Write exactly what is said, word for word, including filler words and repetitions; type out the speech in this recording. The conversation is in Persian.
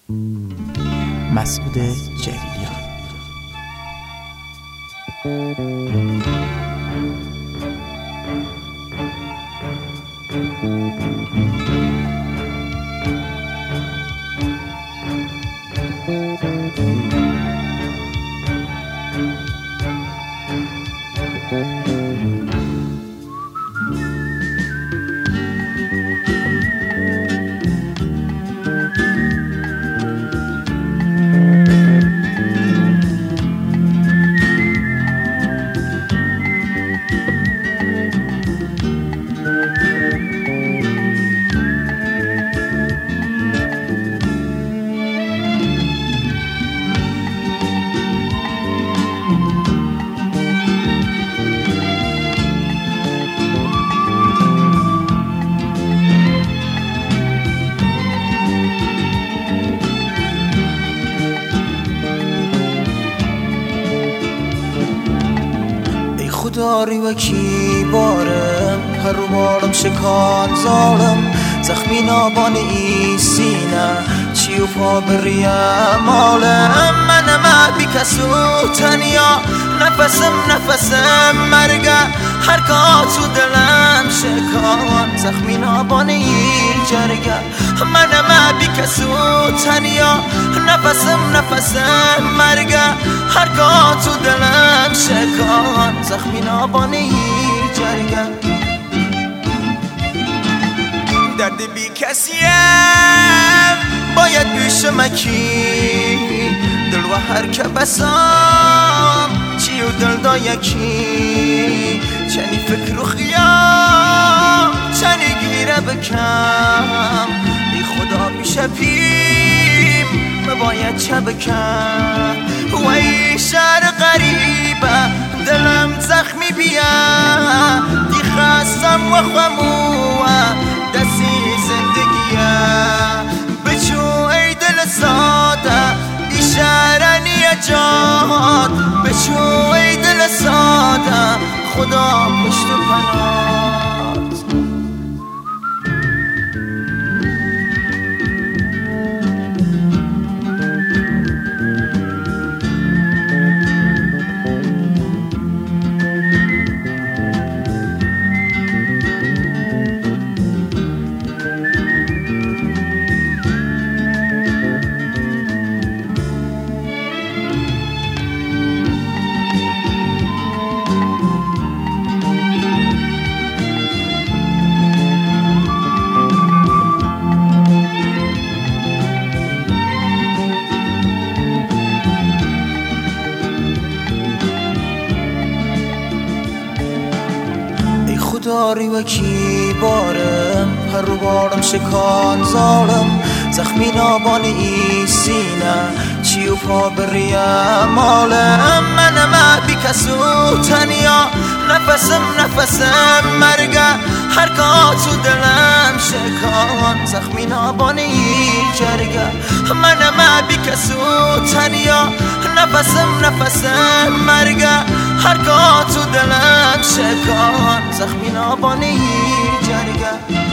مسعود جلیلیان. داری و کی بارم هر رو بارم شکان زارم زخمی نابان ای سینه چی و پا بریم آلم منم بی کسو تنیا نفسم نفسم مرگه هر کا تو دلم شکان زخمی نابان ای جرگه منم بی کسو تنیا نفسم نفسم مرگه هر کا تو دلم شکان زخمی نابان ای جرگه درد بی کسیم باید پیشم کی دل و هر که بسام چی و دل دا یکی چنی فکر و خیام چنی گیره بکم ای خدا بیشه پیم مباید چه بکم و ای شهر غریبه دلم زخمی بیا دی خستم و خموه دستی زندگیه بچو ای دل ساده بیشاره نیجات بچو ای دل ساده خدا پشت و پنات داری و کی بارم هر رو بارم شکان زارم زخمی نابان ای سینه چی و پا بریم آلم منم بی کسو تنیا نفسم نفسم مرگه هر کا تو دلم شکان زخمی نابان ای جرگه منم بی کسو تنیا نفسم نفسم مرگه هر کا تو دلم شکان زخمی نابان ای جرگه